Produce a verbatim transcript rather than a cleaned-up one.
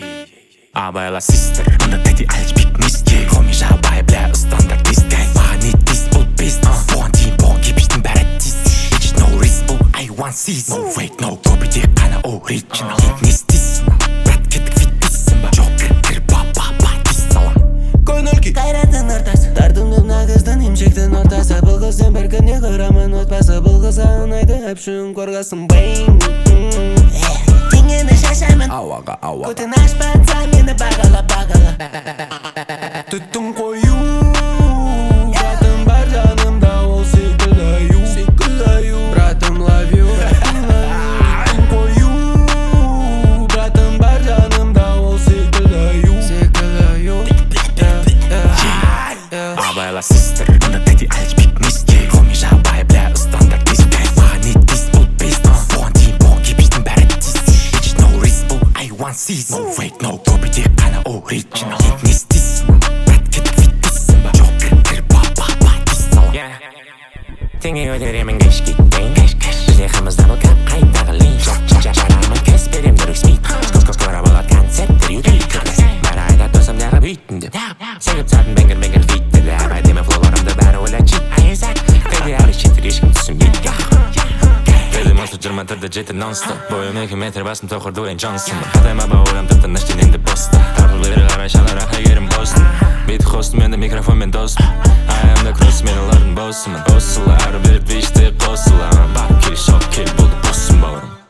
Абайла систер, мында тәти әлж бит миске. Хоми жабай бля стандарт дистей. Мағани дис бұл бизнес. Бұған дейін бұған кепіштің бәрі дис. It's no risk бұл I want seize. No fake no копи тек қана original. Не істейсің брат кеттік фиттейсің ба? Жоқ кір ба ба ба дис салам. Көңіл-күй қайраттың ортасы, тартымды нағыздың емшектің ортасы. Бұл қыздың бір күнде құрамын отбасы. Бұл қызға ұнайды әпшін қорғасын бэйн. Теңені шашаймын ауаға ауаға. Көтін ашпатса мені бағала бағала. Түттің қою братым бар жанымда, ол секілді аю. Братым love you. Түттің қою братым бар жанымда, ол секілді аю. Абайла систер, мында тәти әлж бит миске. Хоми жабай бля стандарт дистей. Мағани дис бұл бизнес. Бұған дейін бұған кепіштің бәрі дис. It's no risk бұл I want seize. No fake no копи тек қана original. Не істейсің брат кеттік фиттейсің ба? Жоқ кір ба ба ба дис салам. Теңе өтеремін кеш кетпейін. Бізде қымызда бұл кәп қайдағы лейн. Жарамын кәс берем дұрыс мит. Скос-скос көра болады концерттер ютейк. Бәрі айда досым дағы бүйтін деп. Сегіп сатын бенгер бенгер фиттері. Әдемі флоларымды бәрі ойлай чит. Айызак қайды әрі шеттер ешкім түсінбейді. Кәді монстр жиырма төртте жеті нон-стоп. Бойым екі метр басым тоқыр Дуэйн Джонсон. Қатайма бауырым тыптын іштен енді боста. Тартыл бері қарай шалар әйгерім бостын. Бейті қостым енді микрофонмен достым. Айымда кросс мен олардың боссымын. Боссылы әрі беріп вишті қосыламын. Бар кел шок кел болды боссым бауырым.